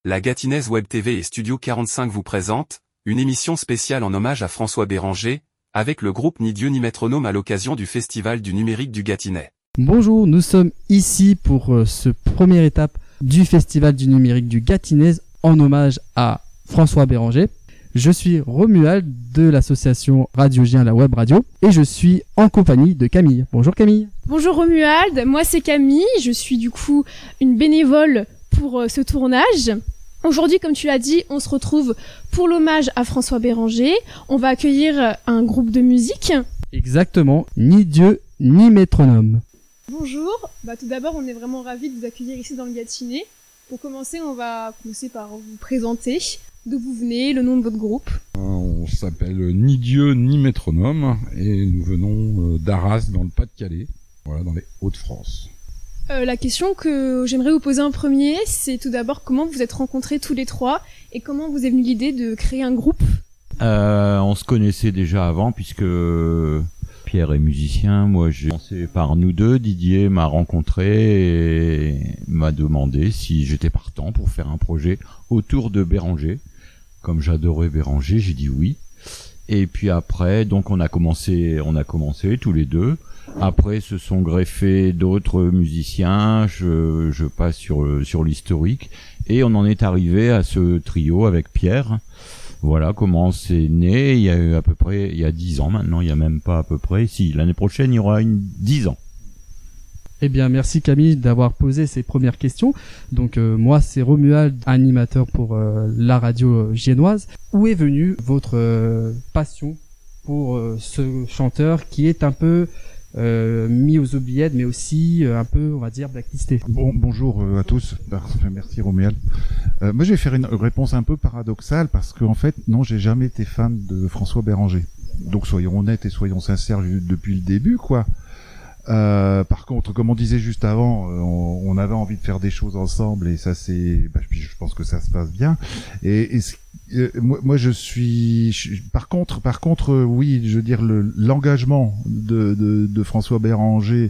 La Gatinaise Web TV et Studio 45 vous présentent une émission spéciale en hommage à François Béranger, avec le groupe Ni Dieu ni Métronome à l'occasion du Festival du numérique du Gâtinais. Bonjour, nous sommes ici pour ce première étape du Festival du numérique du Gâtinais en hommage à François Béranger. Je suis Romuald de l'association Radio Gien, la web radio, et je suis en compagnie de Camille. Bonjour Camille. Bonjour Romuald, moi c'est Camille, je suis du coup une bénévole pour ce tournage. Aujourd'hui, comme tu l'as dit, on se retrouve pour l'hommage à François Béranger. On va accueillir un groupe de musique. Exactement, Ni Dieu ni Métronome. Bonjour, tout d'abord on est vraiment ravis de vous accueillir ici dans le Gâtinais. Pour commencer, on va commencer par vous présenter, d'où vous venez, le nom de votre groupe. On s'appelle Ni Dieu ni Métronome et nous venons d'Arras dans le Pas-de-Calais, voilà, dans les Hauts-de-France. La question que j'aimerais vous poser en premier, c'est tout d'abord comment vous êtes rencontrés tous les trois et comment vous est venue l'idée de créer un groupe. On se connaissait déjà avant puisque Pierre est musicien. Moi, j'ai commencé par nous deux. Didier m'a rencontré et m'a demandé si j'étais partant pour faire un projet autour de Béranger. Comme j'adorais Béranger, j'ai dit oui. Et puis après, donc on a commencé tous les deux. Après, se sont greffés d'autres musiciens. Je passe sur l'historique et on en est arrivé à ce trio avec Pierre. Voilà comment c'est né. Il y a eu à peu près, il y a 10 ans maintenant. Il y a même pas à peu près. Si l'année prochaine, il y aura 10 ans. Eh bien, merci Camille d'avoir posé ces premières questions. Donc moi, c'est Romuald, animateur pour la radio giennoise. Où est venue votre passion pour ce chanteur qui est un peu mis aux oubliettes, mais aussi un peu, on va dire, blacklisté? Bonjour à tous. Merci Romuald. Moi, je vais faire une réponse un peu paradoxale parce que en fait, non, j'ai jamais été fan de François Béranger. Donc soyons honnêtes et soyons sincères depuis le début, quoi. Par contre, comme on disait juste avant, on avait envie de faire des choses ensemble et ça c'est, je pense que ça se passe bien. Moi je suis, par contre, oui, je veux dire l'engagement de François Béranger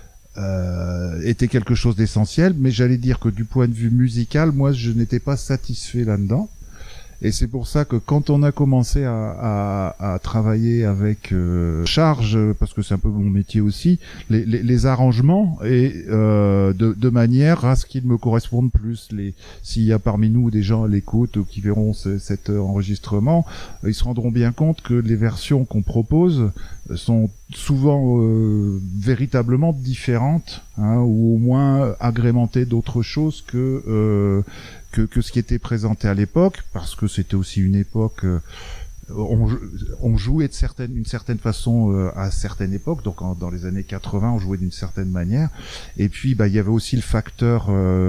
était quelque chose d'essentiel, mais j'allais dire que du point de vue musical, moi je n'étais pas satisfait là-dedans. Et c'est pour ça que quand on a commencé à travailler avec Charge, parce que c'est un peu mon métier aussi, les arrangements et de manière à ce qu'ils me correspondent plus. S'il y a parmi nous des gens à l'écoute qui verront cet enregistrement, ils se rendront bien compte que les versions qu'on propose sont souvent véritablement différentes, hein, ou au moins agrémentées d'autres choses que ce qui était présenté à l'époque, parce que c'était aussi une époque, on jouait d'une certaine façon à certaines époques, donc dans les années 80 on jouait d'une certaine manière, et puis il y avait aussi le facteur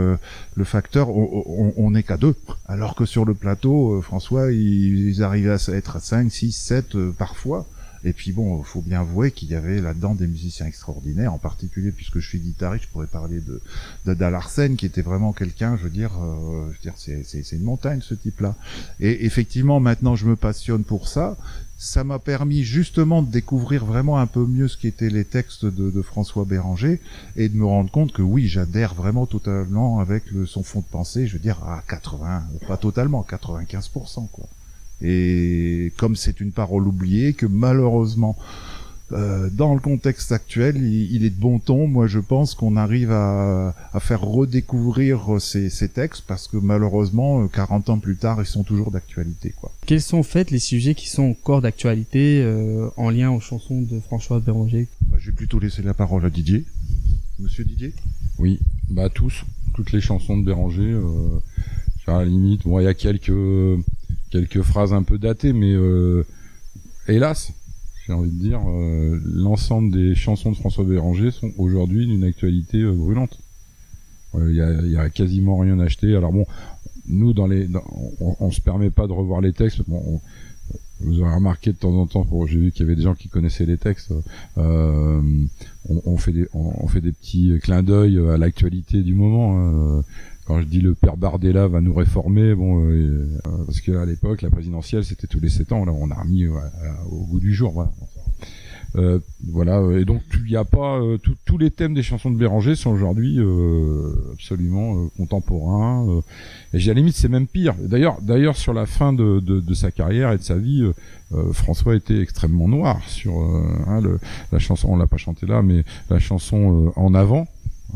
on n'est qu'à deux, alors que sur le plateau François ils arrivaient à être à 5, 6, 7 parfois. Et puis bon, faut bien avouer qu'il y avait là-dedans des musiciens extraordinaires, en particulier puisque je suis guitariste, je pourrais parler de Dalarsen, qui était vraiment quelqu'un, je veux dire, c'est une montagne ce type-là. Et effectivement, maintenant je me passionne pour ça. Ça m'a permis justement de découvrir vraiment un peu mieux ce qu'étaient les textes de François Béranger et de me rendre compte que oui, j'adhère vraiment totalement avec son fond de pensée, je veux dire à 80, pas totalement, 95%, quoi. Et comme c'est une parole oubliée, que malheureusement, dans le contexte actuel, il est de bon ton, moi je pense qu'on arrive à faire redécouvrir ces textes, parce que malheureusement, 40 ans plus tard, ils sont toujours d'actualité, quoi. Quels sont en fait les sujets qui sont encore d'actualité en lien aux chansons de François Béranger? Je vais plutôt laisser la parole à Didier. Monsieur Didier? Oui, toutes les chansons de Béranger, à la limite, bon, il y a quelques phrases un peu datées, mais hélas, j'ai envie de dire, l'ensemble des chansons de François Béranger sont aujourd'hui d'une actualité brûlante. Il y a quasiment rien acheté. Alors bon, nous on se permet pas de revoir les textes. Bon, vous aurez remarqué de temps en temps, j'ai vu qu'il y avait des gens qui connaissaient les textes. On fait des petits clins d'œil à l'actualité du moment. Quand je dis le père Bardella va nous réformer, parce qu'à l'époque, la présidentielle, c'était tous les 7 ans. Là, on a remis au goût du jour. Voilà. Voilà, et donc il y a pas tous les thèmes des chansons de Béranger sont aujourd'hui absolument contemporains. Et à la limite c'est même pire. D'ailleurs sur la fin de sa carrière et de sa vie, François était extrêmement noir sur la chanson. On l'a pas chanté là, mais la chanson En avant.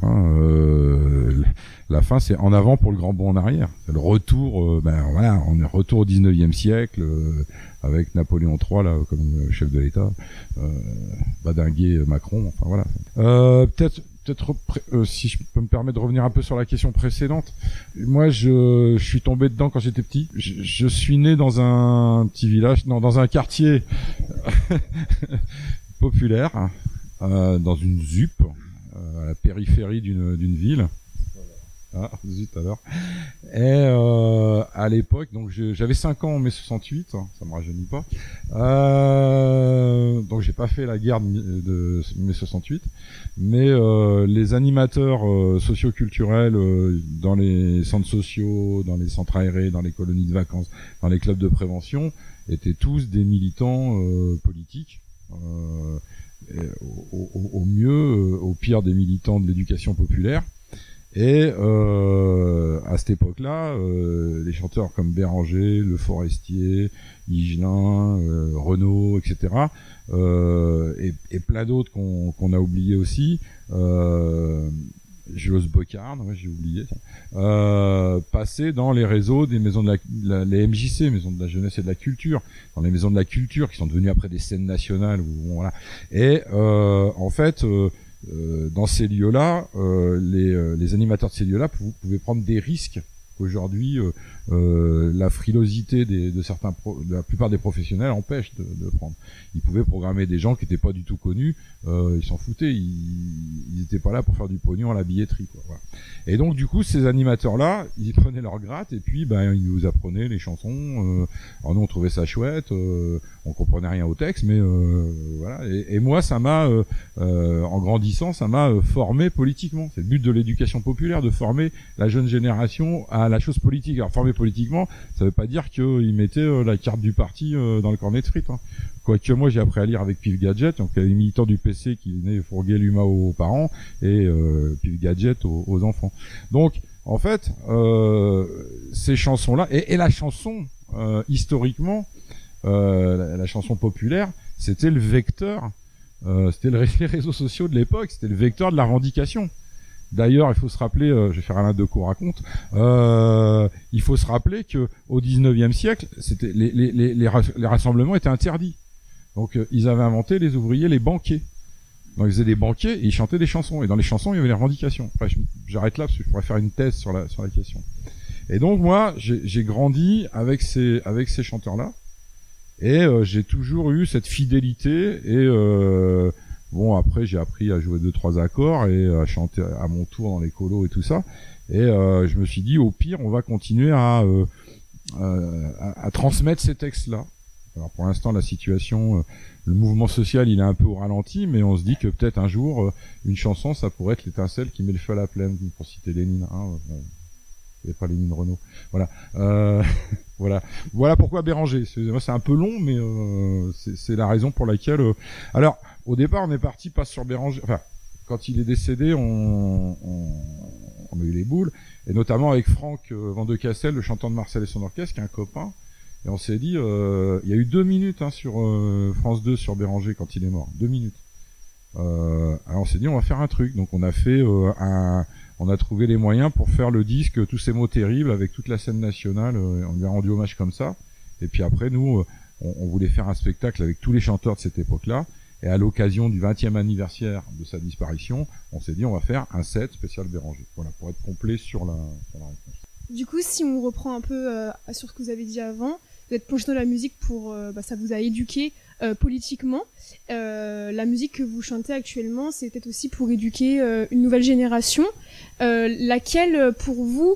La fin c'est En avant pour le grand bond en arrière. C'est le retour. On est retour au 19e siècle. Avec Napoléon III là comme chef de l'État, badinguer Macron, enfin voilà. Peut-être si je peux me permettre de revenir un peu sur la question précédente. Moi, je suis tombé dedans quand j'étais petit. Je suis né dans un petit village, dans un quartier populaire, dans une ZUP, à la périphérie d'une ville. Ah, zut alors. Et à l'époque, donc j'avais 5 ans en mai 68, ça me rajeunit pas. Donc j'ai pas fait la guerre de mai 68, mais les animateurs socio-culturels dans les centres sociaux, dans les centres aérés, dans les colonies de vacances, dans les clubs de prévention, étaient tous des militants politiques. Au mieux, au pire des militants de l'éducation populaire. Et à cette époque-là, les chanteurs comme Béranger, Le Forestier, Higelin, Renaud, etc., et plein d'autres qu'on a oubliés aussi, Jules Bocard, ouais, j'ai oublié, passaient dans les réseaux des maisons de les MJC, Maisons de la Jeunesse et de la Culture, dans les maisons de la culture qui sont devenues après des scènes nationales. Voilà. Et en fait... dans ces lieux-là, les animateurs de ces lieux-là pouvaient prendre des risques qu'aujourd'hui la frilosité de la plupart des professionnels empêche de prendre. Ils pouvaient programmer des gens qui n'étaient pas du tout connus, ils s'en foutaient, ils étaient pas là pour faire du pognon à la billetterie, quoi. Voilà. Et donc du coup, ces animateurs-là, ils prenaient leur gratte et puis ils vous apprenaient les chansons. Alors nous, on trouvait ça chouette, on comprenait rien au texte, mais voilà. Et moi, ça m'a, en grandissant, ça m'a formé politiquement. C'est le but de l'éducation populaire, de former la jeune génération à la chose politique. Alors former politiquement, ça veut pas dire qu'ils mettaient la carte du parti dans le cornet de frites. Hein. Quoique moi j'ai appris à lire avec Pif Gadget, donc les militants du PC qui venaient fourguer l'UMA aux parents et Pif Gadget aux enfants. Donc en fait, ces chansons-là et la chanson historiquement, la chanson populaire, c'était le vecteur, c'était les réseaux sociaux de l'époque, c'était le vecteur de la revendication. D'ailleurs, il faut se rappeler, je vais faire Alain Decaux raconte, il faut se rappeler que au 19e siècle, c'était les rassemblements étaient interdits. Donc ils avaient inventé les ouvriers, les banquets. Donc ils faisaient des banquets et ils chantaient des chansons. Et dans les chansons, il y avait les revendications. Enfin, j'arrête là parce que je pourrais faire une thèse sur la question. Et donc moi, j'ai grandi avec ces chanteurs-là. Et j'ai toujours eu cette fidélité et bon, après j'ai appris à jouer 2-3 accords et à chanter à mon tour dans les colos et tout ça. Et je me suis dit, au pire, on va continuer à transmettre ces textes-là. Alors pour l'instant, la situation, le mouvement social, il est un peu au ralenti, mais on se dit que peut-être un jour, une chanson, ça pourrait être l'étincelle qui met le feu à la plaine, pour citer Lénine. Hein, et pas Lénine Renaud. Voilà. Voilà pourquoi Béranger. C'est un peu long, mais c'est la raison pour laquelle. Alors, au départ, on est parti pas sur Béranger. Enfin, quand il est décédé, on a eu les boules, et notamment avec Franck Van de Cassel, le chanteur de Marcel et son orchestre, qui est un copain. Et on s'est dit, il y a eu 2 minutes sur France 2 sur Béranger quand il est mort. 2 minutes. Alors on s'est dit, on va faire un truc. Donc on a fait on a trouvé les moyens pour faire le disque Tous ces mots terribles avec toute la scène nationale. On lui a rendu hommage comme ça. Et puis après, nous, on voulait faire un spectacle avec tous les chanteurs de cette époque-là. Et à l'occasion du 20e anniversaire de sa disparition, on s'est dit, on va faire un set spécial Béranger. Voilà, pour être complet sur la réponse. Du coup, si on reprend un peu sur ce que vous avez dit avant, vous êtes plongé dans la musique pour, ça vous a éduqué politiquement. La musique que vous chantez actuellement, c'est peut-être aussi pour éduquer une nouvelle génération. Laquelle, pour vous,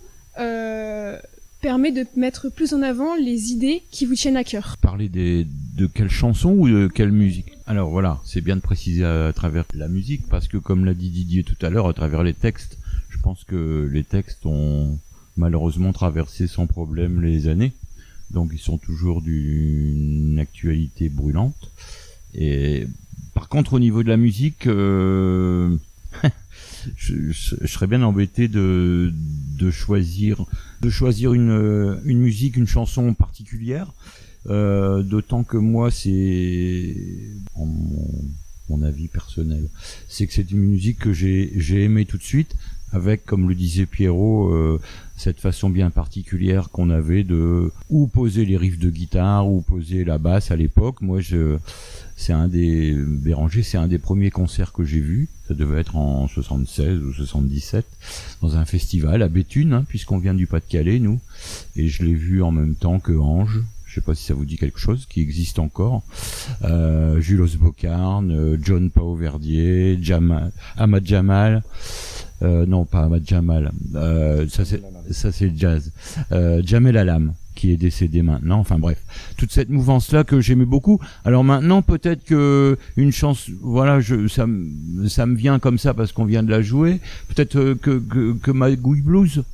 permet de mettre plus en avant les idées qui vous tiennent à cœur? Parler de quelle chanson ou de quelle musique? Alors voilà, c'est bien de préciser à travers la musique, parce que comme l'a dit Didier tout à l'heure, à travers les textes, je pense que les textes ont malheureusement traversé sans problème les années. Donc ils sont toujours d'une actualité brûlante. Et Par contre, au niveau de la musique, je serais bien embêté de choisir une musique, une chanson particulière. D'autant que moi, c'est mon avis personnel, c'est que c'est une musique que j'ai aimée tout de suite, avec, comme le disait Pierrot, cette façon bien particulière qu'on avait de ou poser les riffs de guitare ou poser la basse à l'époque. Moi, c'est un des Béranger, c'est un des premiers concerts que j'ai vus. Ça devait être en 76 ou 77 dans un festival à Béthune, hein, puisqu'on vient du Pas-de-Calais, nous. Et je l'ai vu en même temps que Ange. Je sais pas si ça vous dit quelque chose, qui existe encore. Jules Bocarn, John Pao Verdier, Ahmad Jamal. Non, pas Ahmad Jamal. Ça c'est jazz. Jamel Alam, qui est décédé maintenant. Enfin bref, toute cette mouvance-là que j'aimais beaucoup. Alors maintenant, peut-être que une chance, voilà, ça me vient comme ça parce qu'on vient de la jouer. Peut-être que Magouille Blues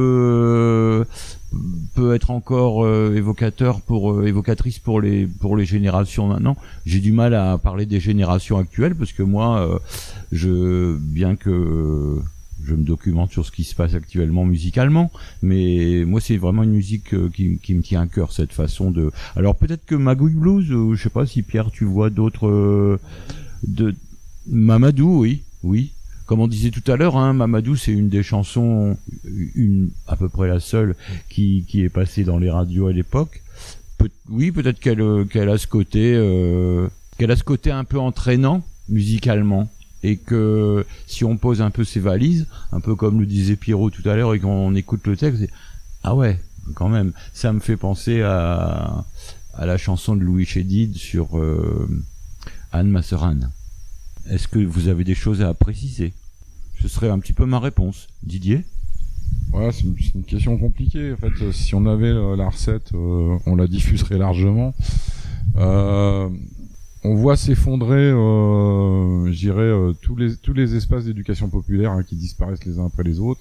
peut être encore évocatrice pour les générations maintenant. J'ai du mal à parler des générations actuelles parce que moi, bien que je me documente sur ce qui se passe actuellement musicalement, mais moi c'est vraiment une musique qui me tient à cœur, cette façon de. Alors peut-être que Magouille Blues, je sais pas si Pierre tu vois d'autres de Mamadou, oui. Comme on disait tout à l'heure, hein, Mamadou, c'est une des chansons, à peu près la seule qui est passée dans les radios à l'époque. Peut-être qu'elle a ce côté un peu entraînant musicalement, et que si on pose un peu ses valises, un peu comme le disait Pierrot tout à l'heure, et qu'on écoute le texte, ah ouais, quand même, ça me fait penser à la chanson de Louis Chédid sur Anne ma sœur Anne. Est-ce que vous avez des choses à préciser? Ce serait un petit peu ma réponse. Didier? Ouais, c'est une question compliquée. En fait, si on avait la recette, on la diffuserait largement. On voit s'effondrer, je dirais, tous les espaces d'éducation populaire, hein, qui disparaissent les uns après les autres.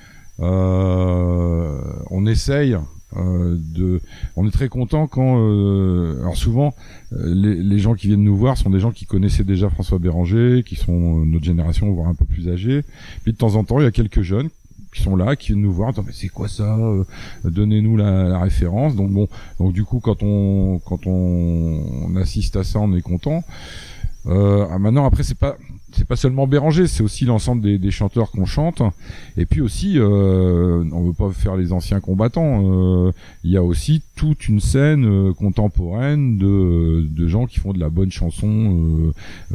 On essaye. On est très content quand alors souvent les gens qui viennent nous voir sont des gens qui connaissaient déjà François Béranger, qui sont notre génération, voire un peu plus âgés. Puis de temps en temps il y a quelques jeunes qui sont là, qui viennent nous voir, mais c'est quoi ça, donnez-nous la référence. Donc du coup quand on assiste à ça, on est content. Maintenant après c'est pas seulement Béranger, c'est aussi l'ensemble des chanteurs qu'on chante. Et puis aussi, on veut pas faire les anciens combattants. Il y a aussi toute une scène contemporaine de gens qui font de la bonne chanson,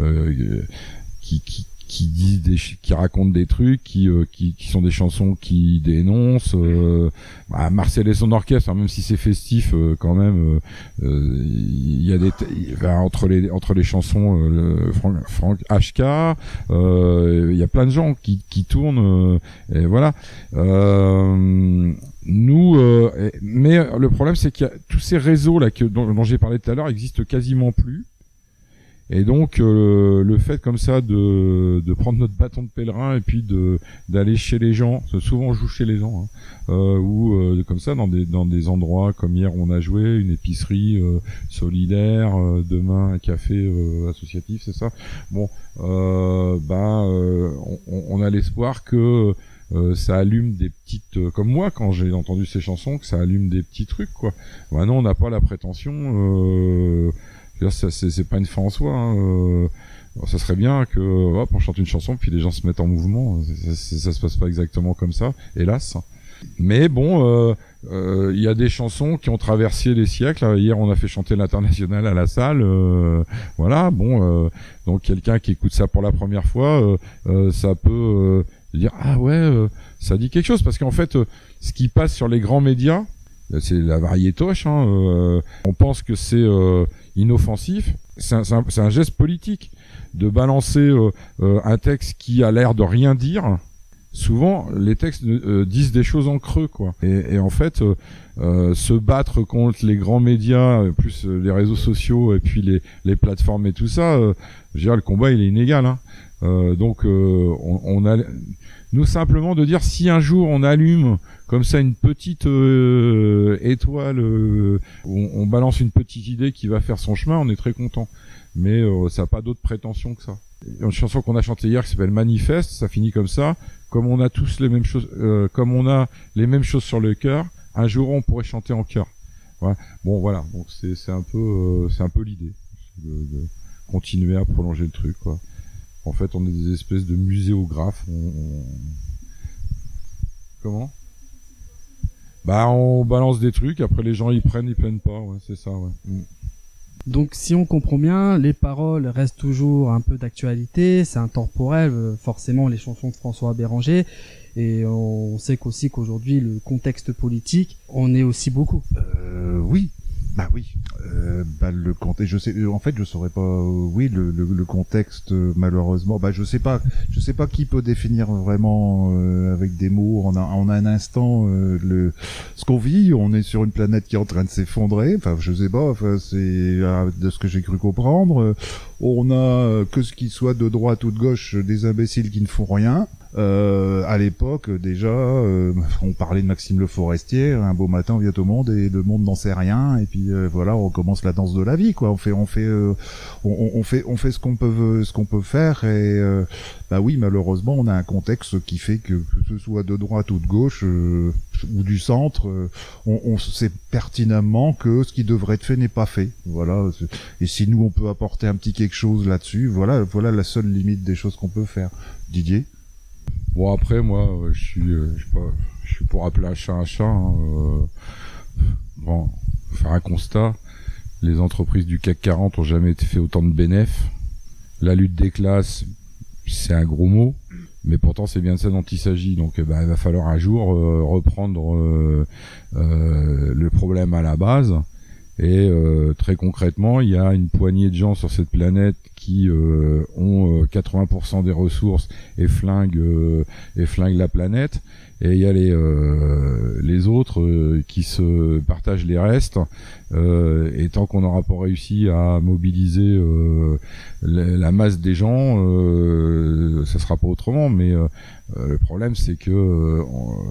qui racontent des trucs, qui sont des chansons qui dénoncent. Marcel et son orchestre, hein, même si c'est festif, quand même, il y a entre les chansons, Franck HK, il y a plein de gens qui tournent, et voilà. Mais le problème, c'est qu'il y a tous ces réseaux là dont j'ai parlé tout à l'heure existent quasiment plus. Et donc le fait comme ça de prendre notre bâton de pèlerin et puis d'aller chez les gens, souvent on joue chez les gens, hein, ou comme ça dans des endroits comme hier on a joué une épicerie solidaire, demain un café associatif, c'est ça. Bon, on a l'espoir que ça allume des petites, comme moi quand j'ai entendu ces chansons, que ça allume des petits trucs quoi. Maintenant on n'a pas la prétention. C'est pas une fin en soi, hein. Ça serait bien que on chante une chanson puis les gens se mettent en mouvement. Ça se passe pas exactement comme ça, hélas. Mais bon, il y a des chansons qui ont traversé les siècles. Hier on a fait chanter l'Internationale à la salle, voilà. Bon, donc quelqu'un qui écoute ça pour la première fois, ça peut dire ah ouais, ça dit quelque chose, parce qu'en fait ce qui passe sur les grands médias, c'est la variétoche, hein. On pense que c'est inoffensif. C'est un geste politique de balancer un texte qui a l'air de rien dire. Souvent, les textes disent des choses en creux, quoi. Et en fait, se battre contre les grands médias, plus les réseaux sociaux et puis les plateformes et tout ça, je veux dire, le combat il est inégal, hein. Donc, on a nous simplement de dire si un jour on allume comme ça une petite étoile, on balance une petite idée qui va faire son chemin, on est très content. Mais ça n'a pas d'autre prétention que ça. Une chanson qu'on a chantée hier qui s'appelle Manifeste, ça finit comme ça. Comme on a tous les mêmes choses, comme on a les mêmes choses sur le cœur, un jour on pourrait chanter en chœur. Ouais. Bon voilà, donc c'est un peu l'idée de continuer à prolonger le truc, quoi. En fait, on est des espèces de muséographes. Comment ? Bah, on balance des trucs, après les gens ils prennent pas, ouais, c'est ça, ouais. Donc si on comprend bien, les paroles restent toujours un peu d'actualité, c'est intemporel, forcément les chansons de François Béranger, et on sait qu'aujourd'hui le contexte politique en est aussi beaucoup. Oui. Bah oui, le contexte. Je sais, en fait, je saurais pas. Oui, le contexte, malheureusement. Bah, je sais pas qui peut définir vraiment avec des mots. On a un instant ce qu'on vit. On est sur une planète qui est en train de s'effondrer. Enfin, je sais pas. Enfin, c'est de ce que j'ai cru comprendre. On a que ce qui soit de droite ou de gauche, des imbéciles qui ne font rien. À l'époque, déjà, on parlait de Maxime Le Forestier, un beau matin on vient au monde et le monde n'en sait rien, et puis voilà, on commence la danse de la vie, quoi. On fait ce qu'on peut faire, et bah oui, malheureusement, on a un contexte qui fait que ce soit de droite ou de gauche ou du centre, on sait pertinemment que ce qui devrait être fait n'est pas fait. Voilà. Et si nous on peut apporter un petit quelque chose là-dessus, voilà la seule limite des choses qu'on peut faire. Didier? Bon, après, moi, je suis pour appeler un chat un chat. Hein, bon, faire un constat. Les entreprises du CAC 40 ont jamais fait autant de bénéfices. La lutte des classes, c'est un gros mot, mais pourtant c'est bien de ça dont il s'agit. Donc, il va falloir un jour reprendre le problème à la base. Et très concrètement, il y a une poignée de gens sur cette planète qui ont 80% des ressources et flinguent la planète. Et il y a les autres qui se partagent les restes. Et tant qu'on n'aura pas réussi à mobiliser la masse des gens, ça sera pas autrement. Mais le problème, c'est que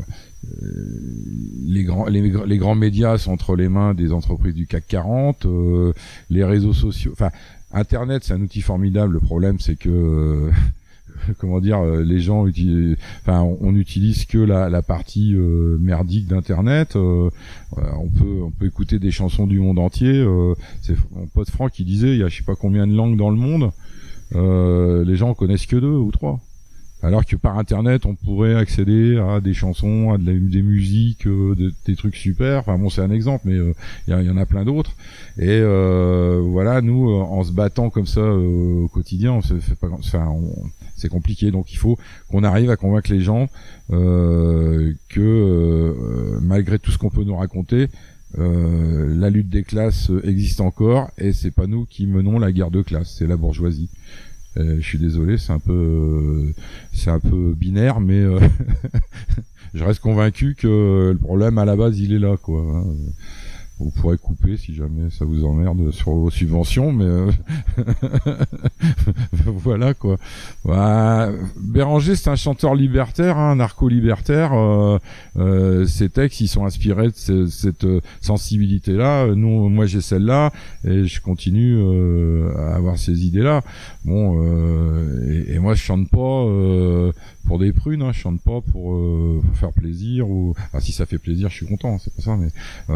les grands médias sont entre les mains des entreprises du CAC 40, les réseaux sociaux, enfin Internet c'est un outil formidable. Le problème c'est que comment dire, les gens on utilise que la partie merdique d'Internet. On peut écouter des chansons du monde entier. C'est mon pote Franck qui disait il y a je sais pas combien de langues dans le monde. Les gens en connaissent que 2 ou 3. Alors que par Internet, on pourrait accéder à des chansons, à des musiques, des trucs super. Enfin bon, c'est un exemple, mais il y en a plein d'autres. Et voilà, nous, en se battant comme ça au quotidien, c'est compliqué. Donc il faut qu'on arrive à convaincre les gens que malgré tout ce qu'on peut nous raconter, la lutte des classes existe encore, et c'est pas nous qui menons la guerre de classe, c'est la bourgeoisie. Je suis désolé, c'est un peu binaire, mais je reste convaincu que le problème à la base il est là, quoi. Vous pourrez couper si jamais ça vous emmerde sur vos subventions, mais voilà, quoi. Bah, Béranger, c'est un chanteur libertaire, hein, narco-libertaire. Ses textes, ils sont inspirés de cette sensibilité-là. Moi, j'ai celle-là, et je continue à avoir ces idées-là. Bon, et moi, je chante pas pour des prunes, hein, je chante pas pour faire plaisir, ou si ça fait plaisir, je suis content, c'est pas ça, mais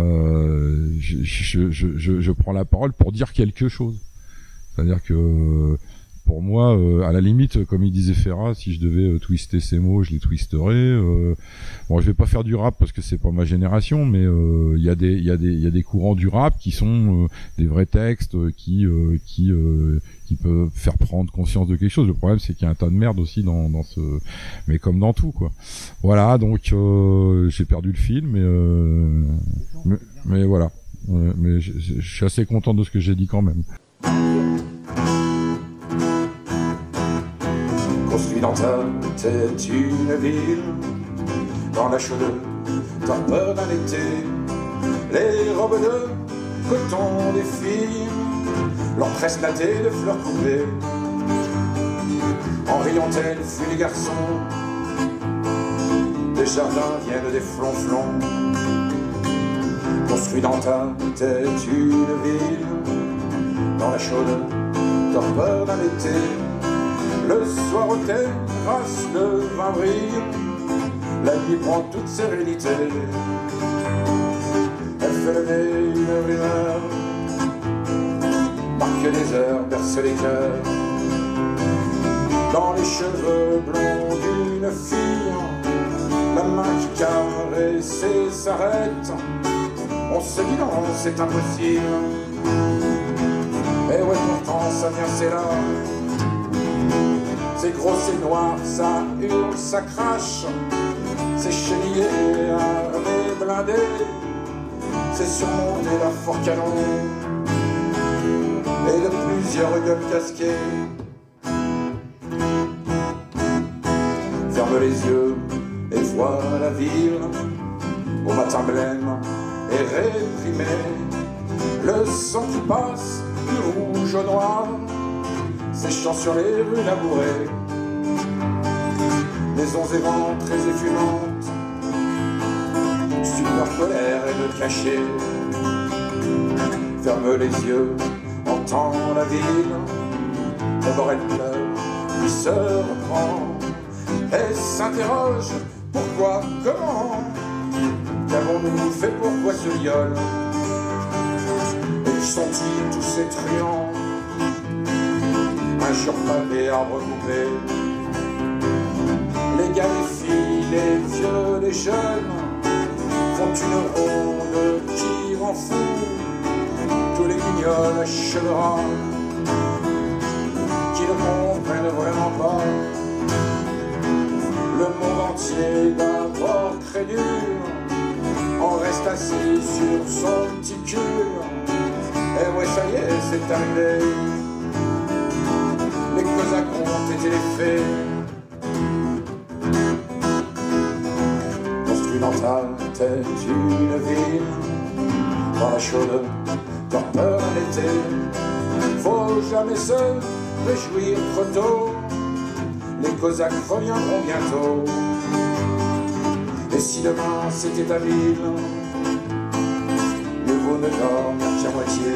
je prends la parole pour dire quelque chose. C'est-à-dire que pour moi, à la limite, comme il disait Ferrat, si je devais twister ces mots, je les twisterais. Bon, je vais pas faire du rap parce que c'est pas ma génération, mais il y a des courants du rap qui sont des vrais textes qui peuvent faire prendre conscience de quelque chose. Le problème, c'est qu'il y a un tas de merde aussi dans ce, mais comme dans tout, quoi. Voilà, donc j'ai perdu le fil, mais voilà. Mais je suis assez content de ce que j'ai dit quand même. Construit dans ta tête une ville, dans la chaude torpeur d'un été, les robes de coton des filles, leurs tresses lattées de fleurs coupées. En riant elles fuient les garçons, des jardins viennent des flonflons. Construis dans ta tête une ville, dans la chaude torpeur d'un été. Le soir aux terrasses, le vin brille, la nuit prend toute sérénité. Elle fait lever une rumeur, marque les heures, berce les cœurs. Dans les cheveux blonds d'une fille, la main qui caresse et s'arrête. On se dit non, c'est impossible. Et ouais, pourtant ça vient, c'est là. C'est gros, c'est noir, ça hurle, ça crache. C'est chenillé, armé, blindé. C'est surmonté d'un fort canon et de plusieurs gueules casquées. Ferme les yeux et vois la ville au matin blême et réprimé. Le sang qui passe du rouge au noir, séchant sur les rues labourées. Maisons éventrées et fumantes, stupeur, colère et de cachet. Ferme les yeux, entends la ville. D'abord elle pleure, puis se reprend et s'interroge. Pourquoi, comment, qu'avons-nous fait, pourquoi ce viol? Et qui sont-ils tous ces truands? Un jour pavé, arbre coupé. Les gars, les filles, les vieux, les jeunes font une ronde qui rend fou tous les guignols à cheveux ras qui ne comprennent vraiment pas le monde entier. D'abord crédule, on reste assis sur son petit cul. Et ouais, ça y est, c'est arrivé. Les Cosaques ont été les faits. Construis dans ta tête une ville, dans la chaude torpeur d'un été. Faut jamais se réjouir trop tôt, les Cosaques reviendront bientôt. Et si demain c'était ta ville, mieux vaut ne dormir qu'à moitié.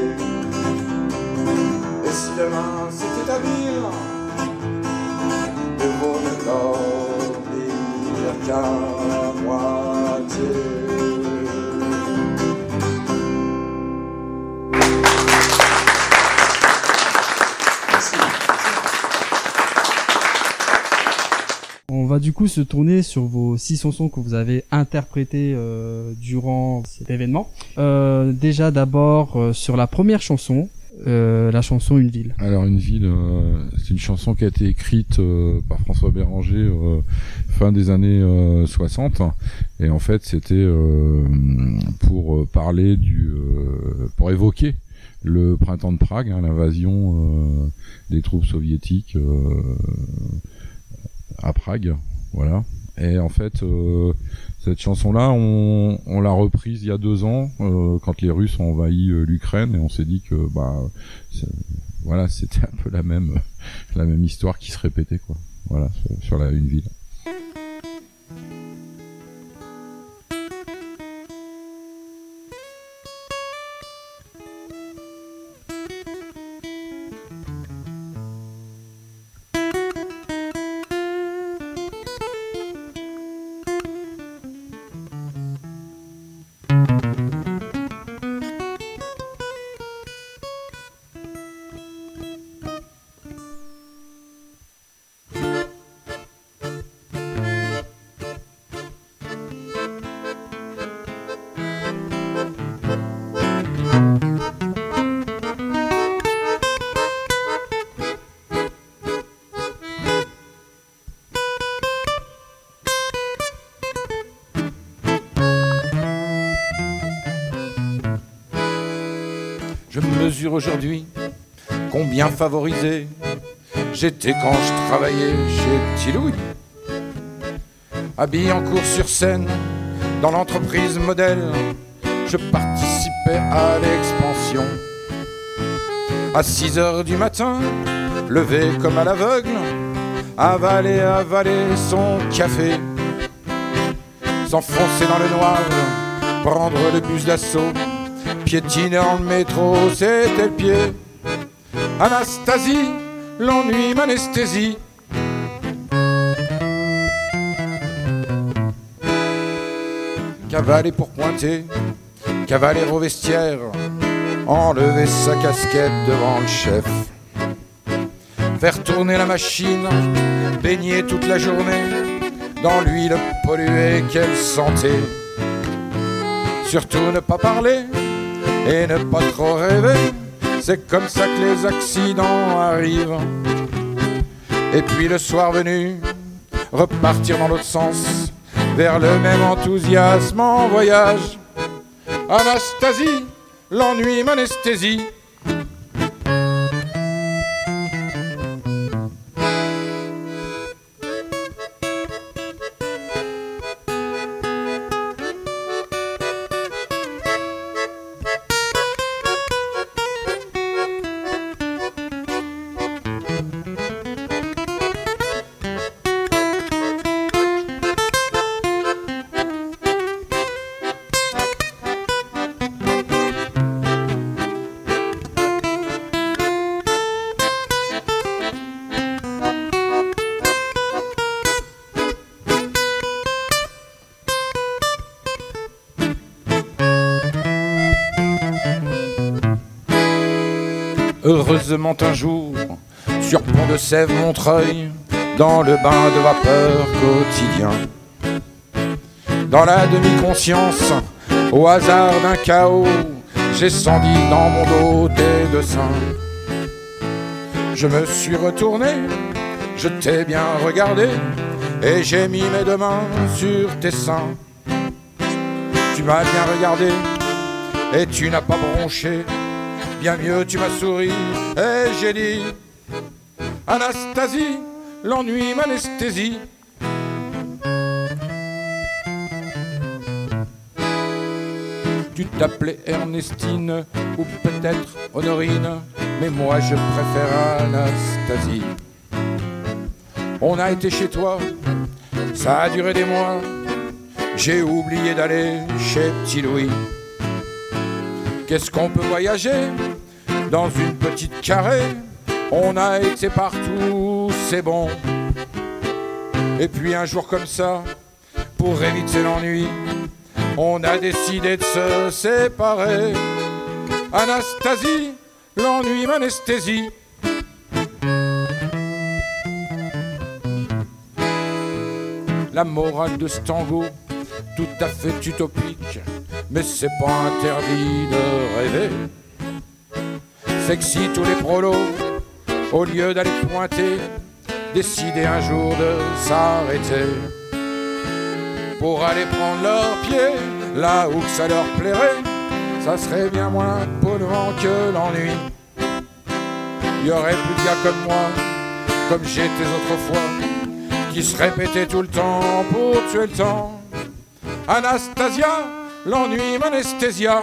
Et si demain c'était ta ville, mieux vaut ne dormir qu'à moitié. On va du coup se tourner sur vos 6 chansons que vous avez interprétées durant cet événement. Déjà d'abord sur la première chanson, la chanson Une ville. Alors Une ville, c'est une chanson qui a été écrite par François Béranger fin des années 60, et en fait c'était pour parler pour évoquer le printemps de Prague, hein, l'invasion des troupes soviétiques à Prague, voilà. Et en fait, cette chanson-là, on l'a reprise il y a 2 ans, quand les Russes ont envahi l'Ukraine, et on s'est dit que, voilà, c'était un peu la même histoire qui se répétait, quoi. Voilà, sur Une ville. Je mesure aujourd'hui combien favorisé j'étais quand je travaillais chez Petit Louis. Habillé en cours sur scène, dans l'entreprise modèle, je participais à l'expansion. À 6h du matin, levé comme à l'aveugle, avaler son café, s'enfoncer dans le noir prendre le bus d'assaut, piétiner dans le métro, c'était le pied. Anastasie, l'ennui m'anesthésie. Cavaler pour pointer, cavaler au vestiaire, enlever sa casquette devant le chef, faire tourner la machine, baigner toute la journée dans l'huile polluée qu'elle sentait. Surtout ne pas parler et ne pas trop rêver, c'est comme ça que les accidents arrivent. Et puis le soir venu, repartir dans l'autre sens, vers le même enthousiasme en voyage. Anastasie, l'ennui m'anesthésie. Heureusement un jour, sur Pont de Sèvres, Montreuil, dans le bain de vapeur quotidien, dans la demi-conscience, au hasard d'un chaos, j'ai senti dans mon dos tes deux seins. Je me suis retourné, je t'ai bien regardé, et j'ai mis mes deux mains sur tes seins. Tu m'as bien regardé, et tu n'as pas bronché. Bien mieux, tu m'as souri et j'ai dit Anastasie, l'ennui m'anesthésie. Tu t'appelais Ernestine ou peut-être Honorine, mais moi je préfère Anastasie. On a été chez toi, ça a duré des mois. J'ai oublié d'aller chez Petit Louis. Qu'est-ce qu'on peut voyager dans une petite carrée? On a été partout, c'est bon. Et puis un jour comme ça, pour éviter l'ennui, on a décidé de se séparer. Anastasie, l'ennui m'anesthésie. La morale de ce tango, tout à fait utopique, mais c'est pas interdit de rêver. C'est que si tous les prolos, au lieu d'aller pointer, décidaient un jour de s'arrêter pour aller prendre leurs pieds là où que ça leur plairait, ça serait bien moins polluant que l'ennui. Il y aurait plus de gars comme moi, comme j'étais autrefois, qui se répétaient tout le temps pour tuer le temps. Anastasia, l'ennui m'anesthésia.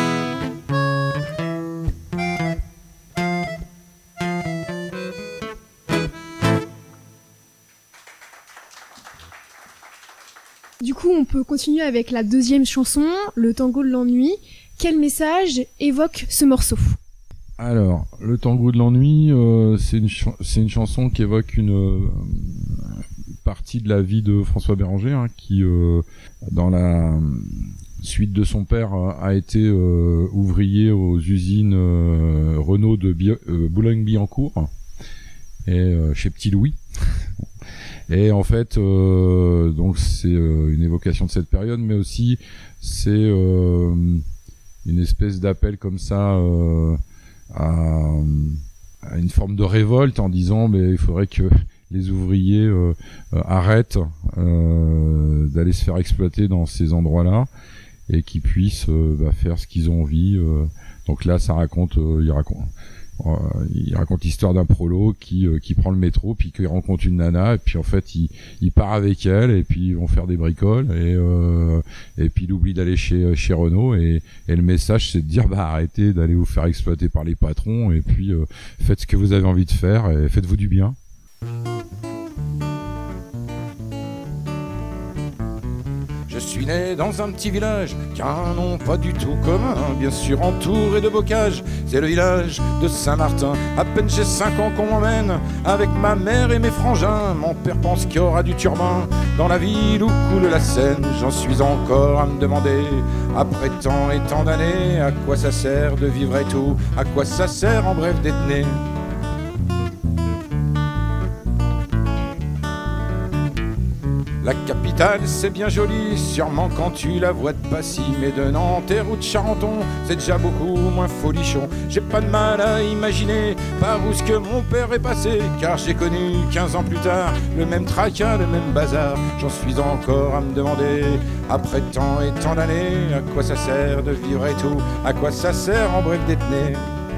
Du coup, on peut continuer avec la deuxième chanson, le tango de l'ennui. Quel message évoque ce morceau? Alors, le tango de l'ennui, c'est une chanson qui évoque une partie de la vie de François Béranger, hein, qui, dans la suite de son père, a été ouvrier aux usines Renault de Boulogne-Billancourt et chez Petit Louis. Et en fait, donc c'est une évocation de cette période, mais aussi c'est une espèce d'appel comme ça à une forme de révolte en disant mais il faudrait que les ouvriers arrêtent d'aller se faire exploiter dans ces endroits-là et qu'ils puissent faire ce qu'ils ont envie. Donc là, ça raconte, il raconte l'histoire d'un prolo qui prend le métro, puis qui rencontre une nana, et puis en fait il part avec elle, et puis ils vont faire des bricoles, et puis il oublie d'aller chez Renault, et le message c'est de dire arrêtez d'aller vous faire exploiter par les patrons, et puis faites ce que vous avez envie de faire, et faites-vous du bien. Je suis suis né dans un petit village qui a un nom pas du tout commun, bien sûr entouré de bocages. C'est le village de Saint-Martin. À peine j'ai 5 ans qu'on m'emmène avec ma mère et mes frangins. Mon père pense qu'il y aura du turbin dans la ville où coule la Seine. J'en suis encore à me demander, après tant et tant d'années, à quoi ça sert de vivre et tout, à quoi ça sert en bref d'être né. La capitale c'est bien joli, sûrement quand tu la vois de Passy, mais de Nanterre ou de Charenton, c'est déjà beaucoup moins folichon. J'ai pas de mal à imaginer par où ce que mon père est passé, car j'ai connu 15 ans plus tard le même tracas, le même bazar. J'en suis encore à me demander, après tant et tant d'années, à quoi ça sert de vivre et tout, à quoi ça sert en bref d'être né.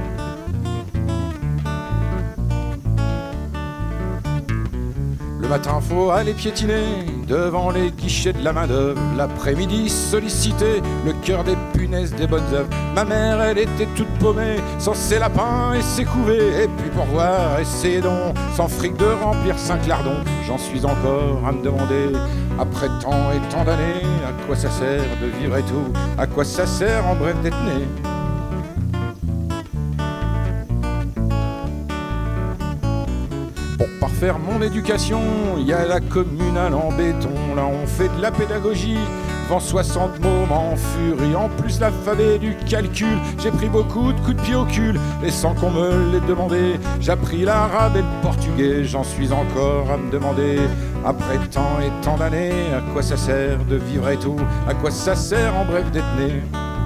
Le matin faut aller piétiner devant les guichets de la main d'œuvre. L'après-midi solliciter le cœur des punaises des bonnes œuvres. Ma mère elle était toute paumée, sans ses lapins et ses couvées. Et puis pour voir et ses dons, sans fric de remplir 5 lardons. J'en suis encore à me demander, après tant et tant d'années, à quoi ça sert de vivre et tout, à quoi ça sert en bref d'être né. Pour parfaire mon éducation, il y a la communale en béton. Là on fait de la pédagogie, devant 60 mômes en furie. En plus l'alphabet du calcul, j'ai pris beaucoup de coups de pied au cul. Et sans qu'on me l'ait demandé, j'ai appris l'arabe et le portugais. J'en suis encore à me demander, après tant et tant d'années, à quoi ça sert de vivre et tout, à quoi ça sert en bref d'être né.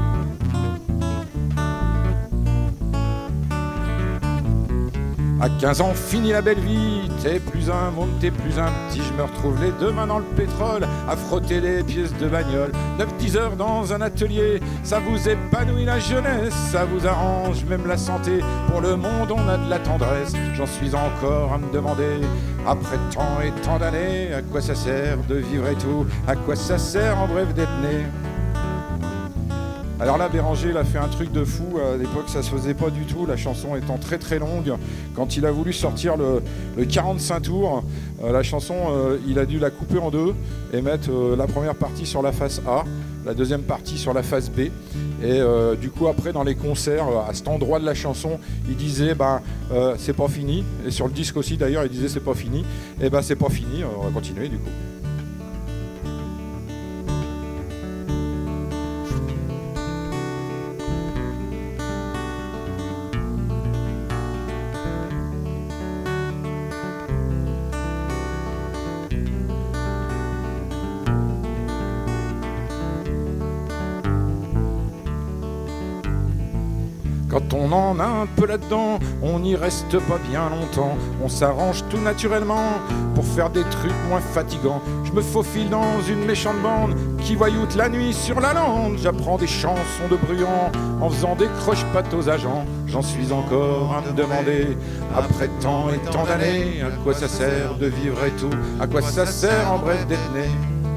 À 15 ans, fini la belle vie, t'es plus un môme, t'es plus un petit. Je me retrouve les deux mains dans le pétrole, à frotter les pièces de bagnole. 9-10 heures dans un atelier, ça vous épanouit la jeunesse, ça vous arrange même la santé. Pour le monde, on a de la tendresse. J'en suis encore à me demander, après tant et tant d'années, à quoi ça sert de vivre et tout, à quoi ça sert en bref d'être né. Alors là, Béranger, il a fait un truc de fou. À l'époque, ça se faisait pas du tout, la chanson étant très très longue. Quand il a voulu sortir le 45 tours, la chanson, il a dû la couper en deux et mettre la première partie sur la face A, la deuxième partie sur la face B. Et du coup, après, dans les concerts, à cet endroit de la chanson, il disait c'est pas fini. Et sur le disque aussi, d'ailleurs, il disait c'est pas fini. Et c'est pas fini, on va continuer du coup. Quand on en a un peu là-dedans, on n'y reste pas bien longtemps. On s'arrange tout naturellement pour faire des trucs moins fatigants. Je me faufile dans une méchante bande qui voyoute la nuit sur la lande. J'apprends des chansons de bruyants en faisant des croche-pattes aux agents. J'en suis encore à me demander, après tant et tant d'années, à quoi ça sert de vivre et tout, à quoi ça sert en bref d'être né.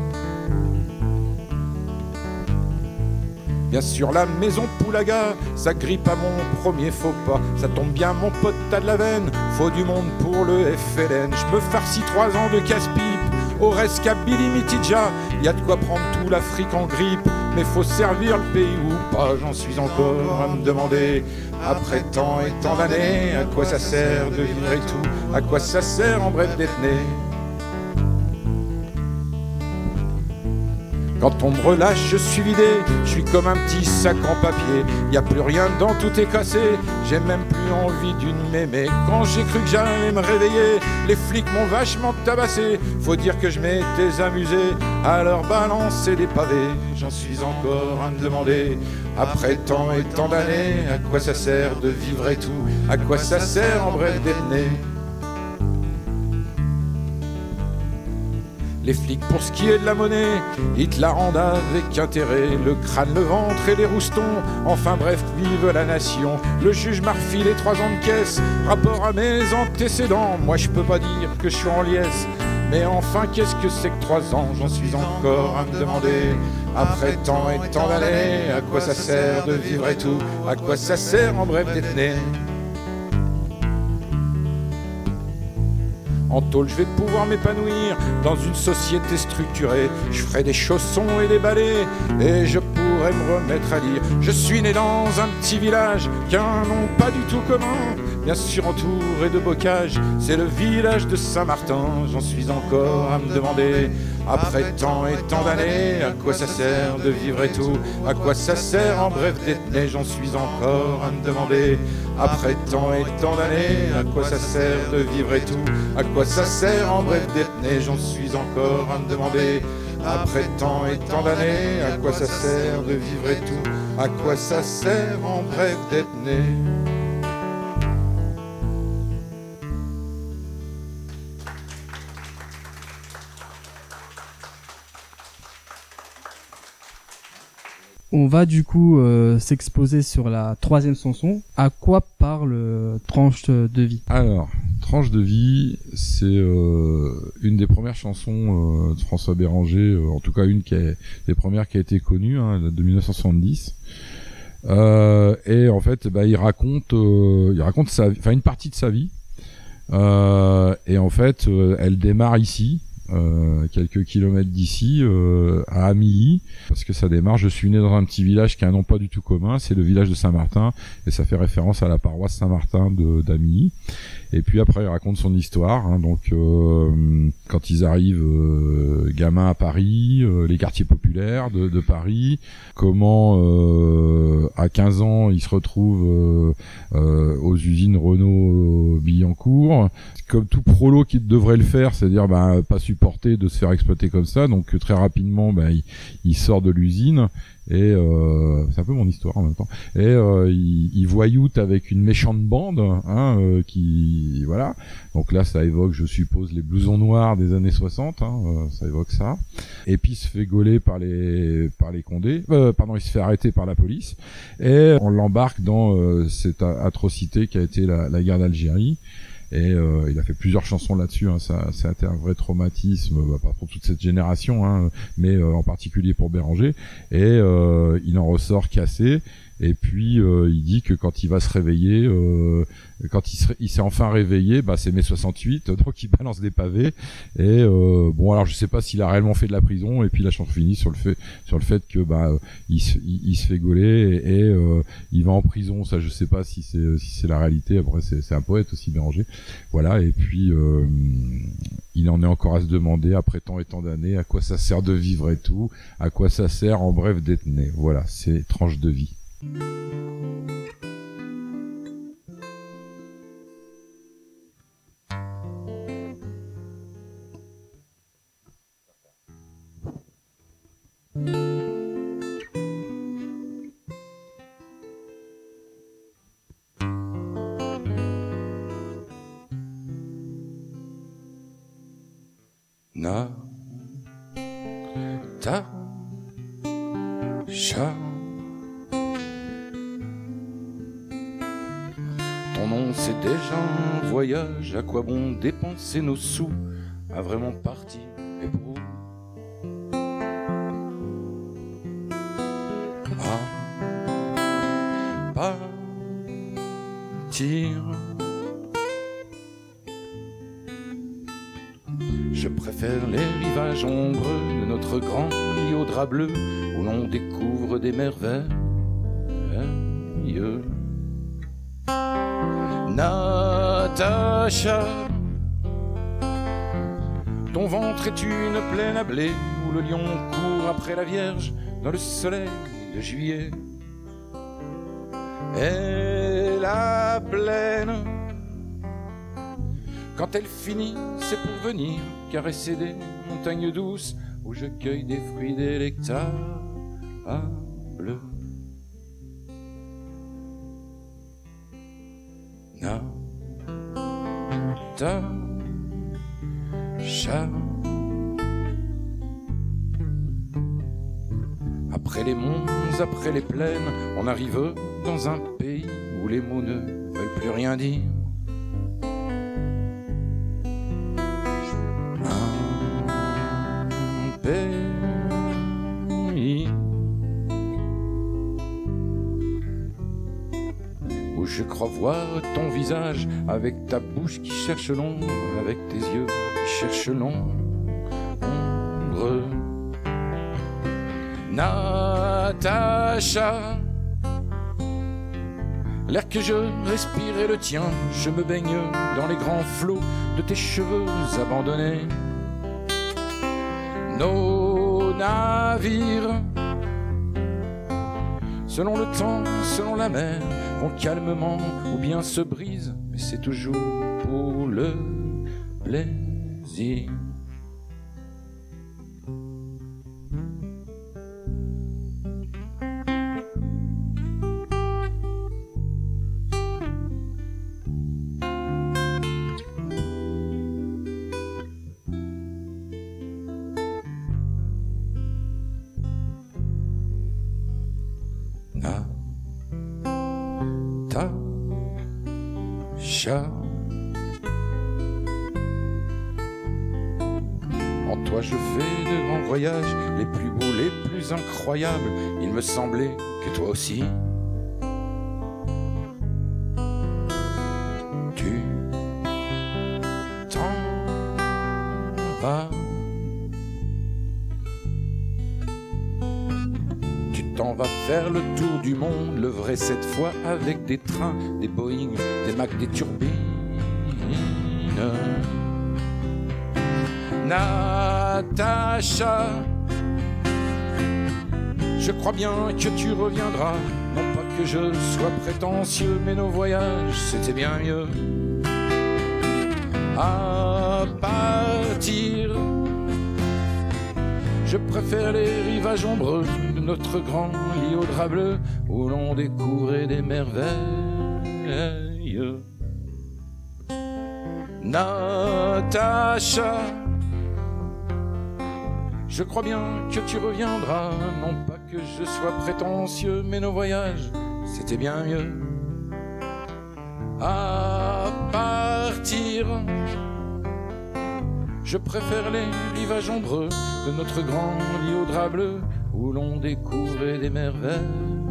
Bien sûr la maison Poulaga, ça grippe à mon premier faux pas. Ça tombe bien mon pote, t'as de la veine, faut du monde pour le FLN. Je me farcis 3 ans de casse-pipe, au reste qu'à Billy Mitidja. Y a de quoi prendre tout l'Afrique en grippe, mais faut servir le pays ou pas. J'en suis encore à me demander, après tant et tant d'années, à quoi ça sert de vivre et tout, à quoi ça sert en bref d'être né. Quand on me relâche, je suis vidé, je suis comme un petit sac en papier. Y a plus rien dedans, tout est cassé, j'ai même plus envie d'une mémé. Quand j'ai cru que j'allais me réveiller, les flics m'ont vachement tabassé. Faut dire que je m'étais amusé à leur balancer des pavés. J'en suis encore à me demander, après tant et tant d'années, à quoi ça sert de vivre et tout, à quoi ça sert en bref d'être né. Les flics, pour ce qui est de la monnaie, ils te la rendent avec intérêt. Le crâne, le ventre et les roustons, enfin bref, vive la nation. Le juge m'a refilé 3 ans de caisse, rapport à mes antécédents. Moi je peux pas dire que je suis en liesse, mais enfin qu'est-ce que c'est que 3 ans? J'en suis encore à me demander, après tant et tant d'années, à quoi ça sert de vivre et tout, à quoi ça sert en bref d'être né. En tôle, je vais pouvoir m'épanouir dans une société structurée. Je ferai des chaussons et des balais et je pourrai me remettre à lire. Je suis né dans un petit village qui a un nom pas du tout commun, bien sûr entouré de bocage. C'est le village de Saint-Martin. J'en suis encore à me demander, après tant et tant d'années, à quoi ça sert de vivre et tout? À quoi ça sert en bref d'être né? J'en suis encore à me demander, après tant et tant d'années, à quoi ça sert de vivre et tout? À quoi ça sert en bref d'être né? J'en suis encore à me demander, après tant et tant d'années, à quoi ça sert de vivre et tout? À quoi ça sert en bref d'être né? On va du coup s'exposer sur la troisième chanson. À quoi parle Tranche de vie? Alors, Tranche de vie, c'est une des premières chansons de François Béranger, en tout cas une des premières qui a été connue, hein, de 1970. Et en fait, il raconte une partie de sa vie. Et en fait, elle démarre ici. Quelques kilomètres d'ici, à Amilly, parce que ça démarre. Je suis né dans un petit village qui a un nom pas du tout commun, c'est le village de Saint-Martin, et ça fait référence à la paroisse Saint-Martin d'Amilly. Et puis après, il raconte son histoire, hein, donc quand ils arrivent gamins à Paris, les quartiers populaires de Paris, comment à 15 ans, ils se retrouvent aux usines Renault-Billancourt, comme tout prolo qui devrait le faire, c'est-à-dire pas supporter de se faire exploiter comme ça, donc très rapidement il sort de l'usine et c'est un peu mon histoire en même temps, et il voyoute avec une méchante bande, hein, qui voilà, donc là ça évoque, je suppose, les blousons noirs des années 60, hein, ça évoque ça, et puis il se fait gauler par les Condés, il se fait arrêter par la police et on l'embarque dans cette atrocité qui a été la guerre d'Algérie. Et il a fait plusieurs chansons là-dessus, hein, ça a été un vrai traumatisme, pas pour toute cette génération, hein, mais en particulier pour Béranger. Et il en ressort cassé. Et puis il dit que quand il va se réveiller, quand il s'est enfin réveillé, c'est mai 68, donc il balance des pavés. Et alors je sais pas s'il a réellement fait de la prison. Et puis la chanson finit sur le fait que il se fait gauler et il va en prison. Ça je sais pas si c'est la réalité. Après c'est un poète aussi, Béranger. Voilà. Et puis il en est encore à se demander après tant et tant d'années à quoi ça sert de vivre et tout, à quoi ça sert en bref d'être né. Voilà, c'est Tranche de vie. Natacha, ton nom c'est déjà un voyage, à quoi bon dépenser nos sous à vraiment partir et pour à partir. Je préfère les rivages ombreux de notre grand lit au drap bleu où l'on découvre des merveilles. Natacha, ton ventre est une plaine à blé où le lion court après la Vierge dans le soleil de juillet. Et la plaine, quand elle finit, c'est pour venir caresser des montagnes douces où je cueille des fruits délectables. Natacha, après les monts, après les plaines, on arrive dans un pays où les mots ne veulent plus rien dire. Où où je crois voir ton visage, avec ta bouche qui cherche l'ombre, avec tes yeux qui cherchent l'ombre. Natacha, l'air que je respire est le tien, je me baigne dans les grands flots de tes cheveux abandonnés. Nos navires, selon le temps, selon la mer, vont calmement ou bien se brisent, mais c'est toujours pour le plaisir. En toi je fais de grands voyages, les plus beaux, les plus incroyables. Il me semblait que toi aussi tu t'en vas. Tu t'en vas faire le tour du monde, le vrai cette fois, avec des trains, des Boeing, des Mac, des turbines. Natacha, je crois bien que tu reviendras. Non pas que je sois prétentieux, mais nos voyages, c'était bien mieux. À partir, je préfère les rivages ombreux de notre grand lit au drap bleu, où l'on découvrait des merveilles. Natacha, je crois bien que tu reviendras. Non pas que je sois prétentieux, mais nos voyages, c'était bien mieux. À partir, je préfère les rivages ombreux de notre grand lit au drap bleu, où l'on découvrait des merveilles.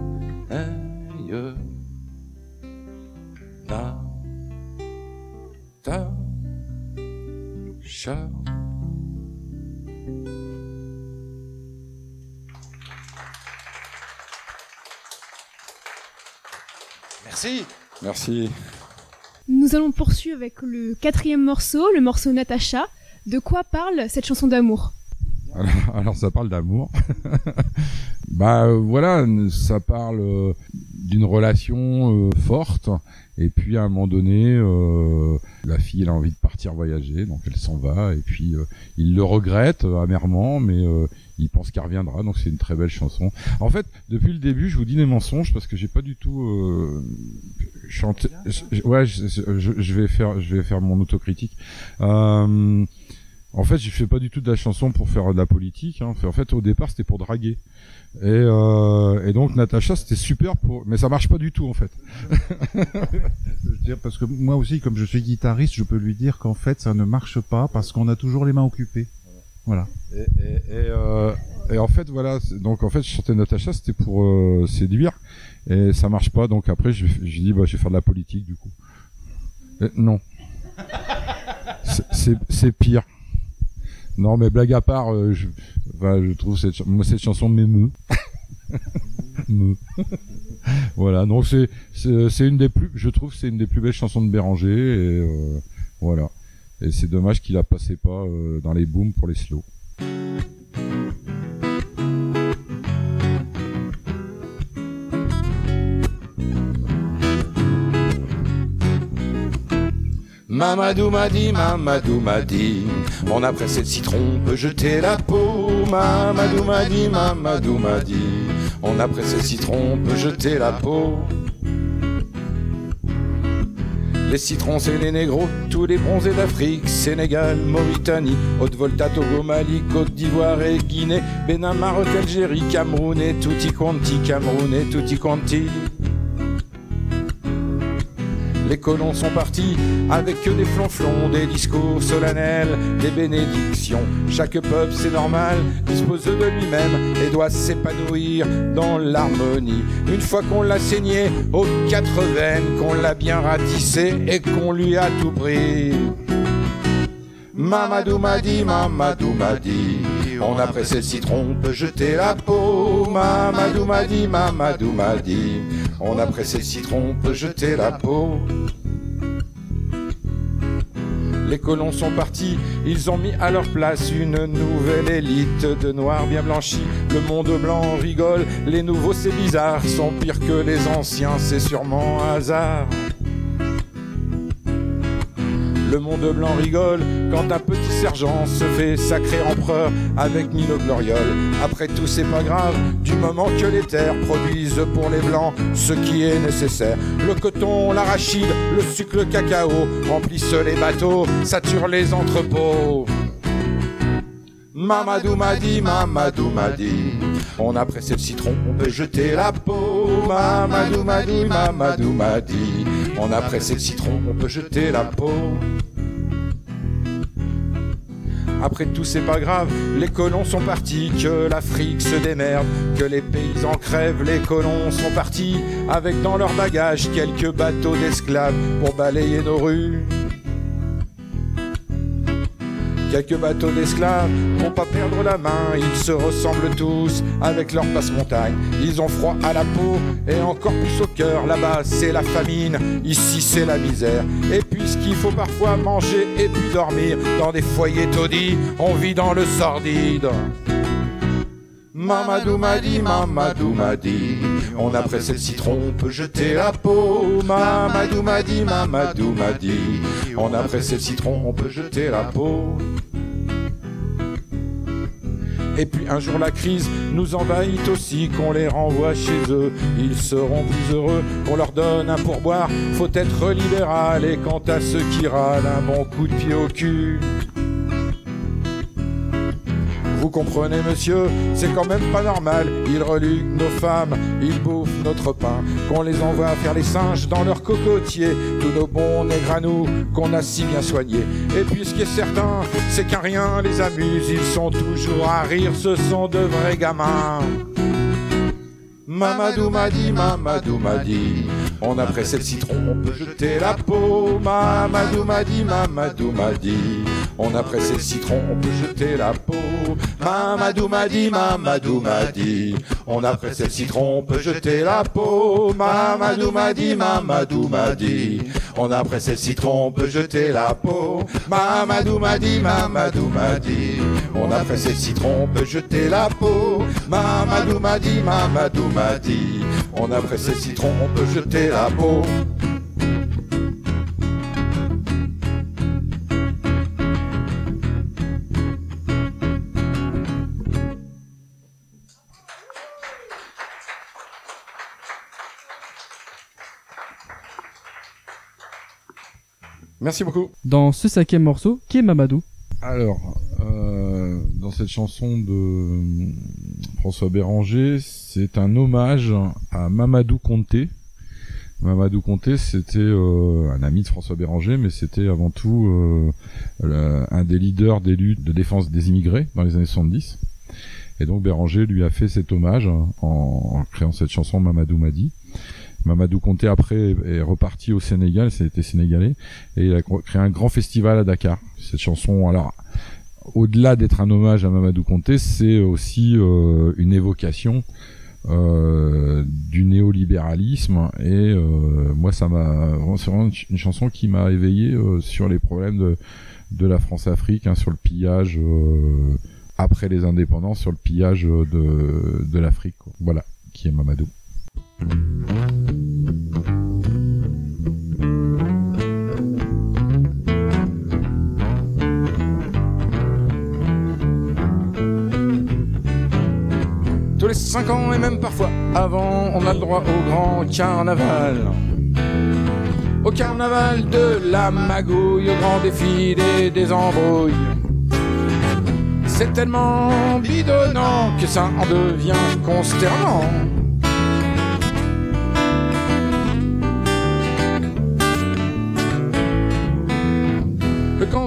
Natacha. Merci. Merci. Nous allons poursuivre avec le 4e morceau, le morceau Natacha. De quoi parle cette chanson d'amour ? Alors ça parle d'amour. Voilà, ça parle d'une relation forte. Et puis à un moment donné, la fille elle a envie de partir voyager, donc elle s'en va. Et puis il le regrette amèrement, mais il pense qu'elle reviendra. Donc c'est une très belle chanson. En fait, depuis le début, je vous dis des mensonges parce que j'ai pas du tout chanté. Ouais, je vais faire mon autocritique. En fait, je fais pas du tout de la chanson pour faire de la politique. Hein. En fait, au départ, c'était pour draguer. Et donc Natacha, c'était super mais ça marche pas du tout en fait. Je veux dire, parce que moi aussi, comme je suis guitariste, je peux lui dire qu'en fait, ça ne marche pas parce qu'on a toujours les mains occupées. Voilà. Et en fait, voilà. Donc en fait, je chantais Natacha, c'était pour séduire, et ça marche pas. Donc après, je dis, je vais faire de la politique du coup. Non. C'est pire. Non, mais blague à part, je trouve cette chanson m'émeut. Voilà, donc c'est une des plus, je trouve, c'est une des plus belles chansons de Béranger, et voilà. Et c'est dommage qu'il la passait pas dans les booms pour les slows. Mamadou m'a dit, on a pressé le citron, peut jeter la peau. Mamadou m'a dit, on a pressé le citron, peut jeter la peau. Les citrons c'est les négros, tous les bronzés d'Afrique, Sénégal, Mauritanie, Haute-Volta, Togo, Mali, Côte d'Ivoire et Guinée, Bénin, Maroc, Algérie, Cameroun et tutti quanti, Cameroun et tutti quanti. Les colons sont partis avec que des flonflons, des discours solennels, des bénédictions. Chaque peuple, c'est normal, dispose de lui-même et doit s'épanouir dans l'harmonie. Une fois qu'on l'a saigné aux 4 veines, qu'on l'a bien ratissé et qu'on lui a tout pris. Mamadou m'a dit, on a pressé le citron, on peut jeter la peau. Mamadou m'a dit, on a pressé le citron, on peut jeter la peau. Les colons sont partis, ils ont mis à leur place une nouvelle élite de noirs bien blanchis. Le monde blanc rigole, les nouveaux c'est bizarre, sont pires que les anciens, c'est sûrement un hasard. Le monde blanc rigole quand un petit sergent se fait sacré empereur avec Mino Gloriole. Après tout c'est pas grave, du moment que les terres produisent pour les blancs ce qui est nécessaire. Le coton, l'arachide, le sucre, le cacao remplissent les bateaux, saturent les entrepôts. Mamadou m'a dit, on a pressé le citron, on peut jeter la peau. Mamadou m'a dit, on a pressé le citron, on peut jeter la peau. Après tout c'est pas grave, les colons sont partis, que l'Afrique se démerde, que les paysans crèvent, les colons sont partis, avec dans leur bagage quelques bateaux d'esclaves pour balayer nos rues. Quelques bateaux d'esclaves vont pas perdre la main, ils se ressemblent tous avec leur passe-montagne. Ils ont froid à la peau et encore plus au cœur, là-bas c'est la famine, ici c'est la misère. Et puisqu'il faut parfois manger et puis dormir dans des foyers taudis, on vit dans le sordide. Mamadou m'a dit, on a pressé le citron, on peut jeter la peau. Mamadou m'a dit, on a pressé le citron, on peut jeter la peau. Et puis un jour la crise nous envahit aussi, qu'on les renvoie chez eux, ils seront plus heureux, qu'on leur donne un pourboire, faut être libéral. Et quant à ceux qui râlent, un bon coup de pied au cul. Vous comprenez monsieur, c'est quand même pas normal. Ils reluquent nos femmes, ils bouffent notre pain, qu'on les envoie faire les singes dans leurs cocotiers, tous nos bons nègres à nous qu'on a si bien soignés. Et puis ce qui est certain, c'est qu'un rien les amuse, ils sont toujours à rire, ce sont de vrais gamins. Mamadou m'a dit, on a pressé le citron, on peut jeter la peau. Mamadou m'a dit, on a pressé le citron, on peut jeter la peau. Mamadou m'a dit, on a pressé le citron, on peut jeter la peau. Mamadou m'a dit, on a pressé le citron, on peut jeter la peau. Mamadou m'a dit, on a pressé le citron, on peut jeter la peau. Mamadou m'a dit, on a pressé le citron, on peut jeter la peau. Merci beaucoup. Dans ce 5e morceau, qui est Mamadou? Alors, dans cette chanson de François Béranger, c'est un hommage à Mamadou Conté. Mamadou Conté, c'était un ami de François Béranger, mais c'était avant tout un des leaders des luttes de défense des immigrés dans les années 70. Et donc Béranger lui a fait cet hommage en créant cette chanson Mamadou m'a dit. Mamadou Conté après est reparti au Sénégal, c'était sénégalais, et il a créé un grand festival à Dakar. Cette chanson, alors, au-delà d'être un hommage à Mamadou Conté, c'est aussi une évocation du néolibéralisme, et moi c'est vraiment une chanson qui m'a éveillé sur les problèmes de la France-Afrique, hein, sur le pillage après les indépendances, sur le pillage de l'Afrique, quoi. Voilà, qui est Mamadou. Tous les 5 ans et même parfois avant, on a le droit au grand carnaval. Au carnaval de la magouille, au grand défilé des embrouilles. C'est tellement bidonnant que ça en devient consternant.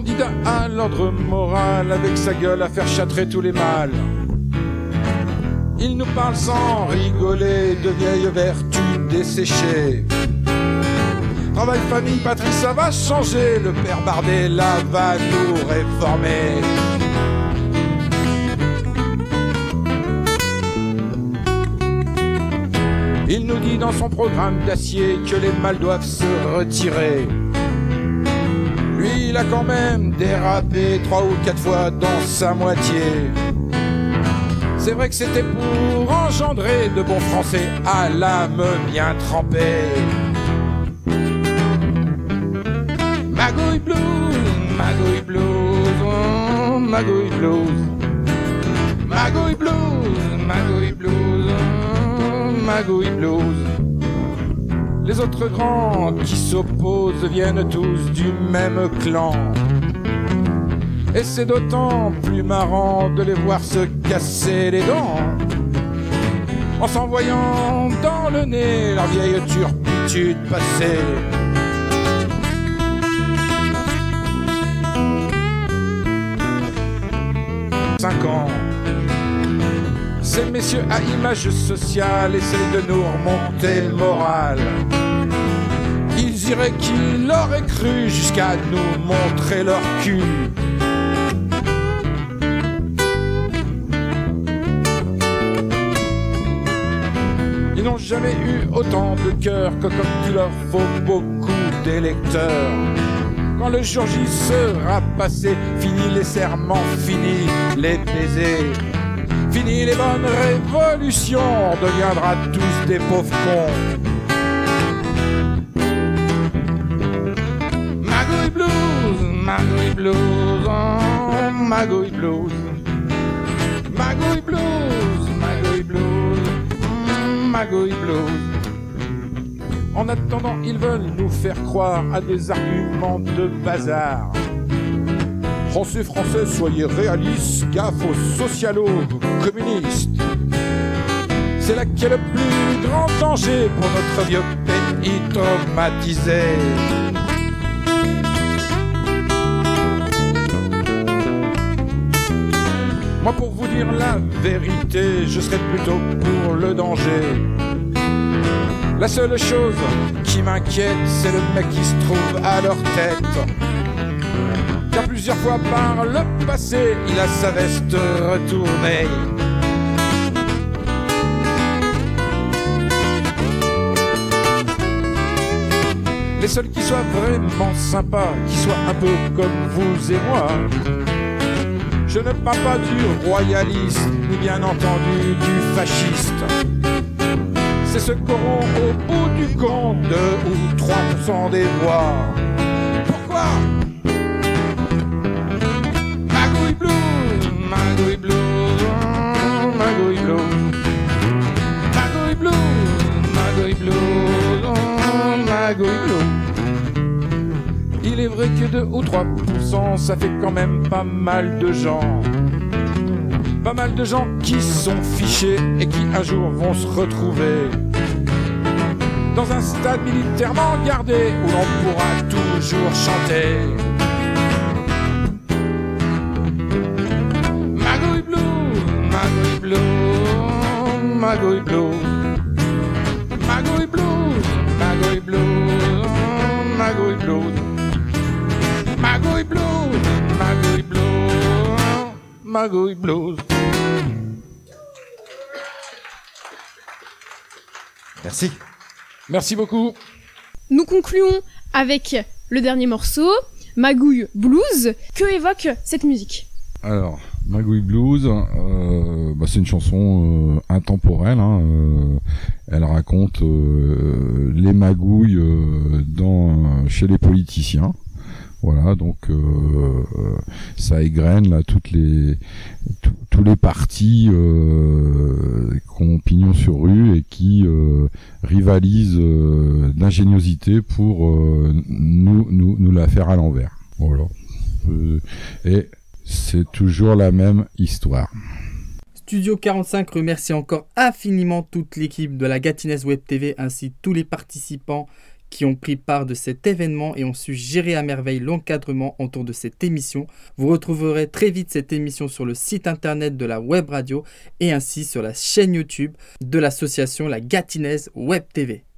candidat à l'ordre moral, avec sa gueule à faire châtrer tous les mâles. Il nous parle sans rigoler de vieilles vertus desséchées. Travail, famille, patrie, ça va changer. Le père Bardella va nous réformer. Il nous dit dans son programme d'acier que les mâles doivent se retirer. Lui, il a quand même dérapé 3 ou 4 fois dans sa moitié. C'est vrai que c'était pour engendrer de bons Français à l'âme bien trempée. Magouille blues, magouille blues, oh, magouille blues. Magouille blues, magouille blues, oh, magouille blues. Les autres grands qui s'opposent viennent tous du même clan. Et c'est d'autant plus marrant de les voir se casser les dents en s'envoyant dans le nez leur vieille turpitude passée. Ans. Ces messieurs à image sociale essayent de nous remonter le moral. Ils iraient qui l'auraient cru jusqu'à nous montrer leur cul. Ils n'ont jamais eu autant de cœur que comme il leur faut beaucoup d'électeurs. Quand le jour J sera passé, fini les serments, fini les baisers, fini les bonnes révolutions, on deviendra tous des pauvres cons. Magouille blues, magouille blues, oh, magouille blues. Magouille blues, magouille blues, magouille blues. En attendant, ils veulent nous faire croire à des arguments de bazar. Français, Français, soyez réalistes, gaffe aux socialos, communistes. C'est là qu'est le plus grand danger pour notre vieux pays traumatisé. Moi, pour vous dire la vérité, je serais plutôt pour le danger. La seule chose qui m'inquiète, c'est le mec qui se trouve à leur tête. Car plusieurs fois par le passé, il a sa veste retournée. Les seuls qui soient vraiment sympas, qui soient un peu comme vous et moi. Je ne parle pas du royaliste, ni bien entendu du fasciste. C'est ceux qui auront au bout du compte 2 ou 3% des voix. Pourquoi? Magouille blues, magouille blues, oh, magouille blues. Magouille blues, magouille blues, oh, magouille blues. Il est vrai que 2 ou 3%, ça fait quand même pas mal de gens. Pas mal de gens qui sont fichés et qui un jour vont se retrouver dans un stade militairement gardé où l'on pourra toujours chanter. Magouille blues, magouille blues, magouille blues. Magouille blues, magouille blues, magouille blues. Magouille blues, magouille blues, magouille blues. Merci. Merci beaucoup. Nous concluons avec le dernier morceau, Magouille Blues. Que évoque cette musique? Alors, Magouille Blues, c'est une chanson intemporelle. Elle raconte les magouilles chez les politiciens. Voilà, donc ça égrène là tous les partis qui ont pignon sur rue et qui rivalisent d'ingéniosité pour nous la faire à l'envers. Voilà. Et c'est toujours la même histoire. Studio 45 remercie encore infiniment toute l'équipe de la Gâtinais Web TV ainsi tous les participants qui ont pris part de cet événement et ont su gérer à merveille l'encadrement autour de cette émission. Vous retrouverez très vite cette émission sur le site internet de la web radio et ainsi sur la chaîne YouTube de l'association La Gatinaise Web TV.